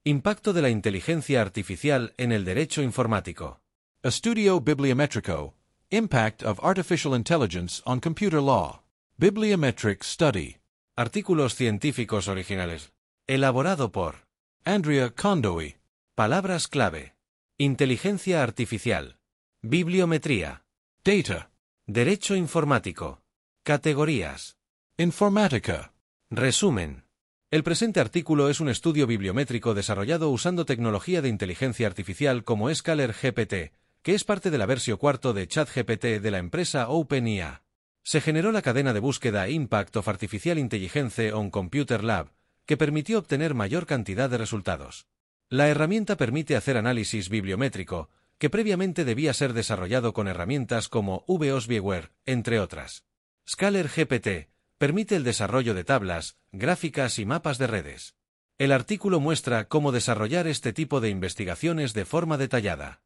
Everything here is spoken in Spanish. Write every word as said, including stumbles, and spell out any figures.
Impacto de la inteligencia artificial en el derecho informático. Estudio Bibliométrico. Impact of Artificial Intelligence on Computer Law. Bibliometric Study. Artículos científicos originales. Elaborado por Andrea Condoy. Palabras clave. Inteligencia artificial. Bibliometría. Data. Derecho informático. Categorías. Informatica. Resumen. El presente artículo es un estudio bibliométrico desarrollado usando tecnología de inteligencia artificial como Scholar G P T, que es parte de la versión cuarto de ChatGPT de la empresa OpenAI. Se generó la cadena de búsqueda Impact of Artificial Intelligence on Computer Lab, que permitió obtener mayor cantidad de resultados. La herramienta permite hacer análisis bibliométrico, que previamente debía ser desarrollado con herramientas como VosBiewer, entre otras. Scholar G P T permite el desarrollo de tablas, gráficas y mapas de redes. El artículo muestra cómo desarrollar este tipo de investigaciones de forma detallada.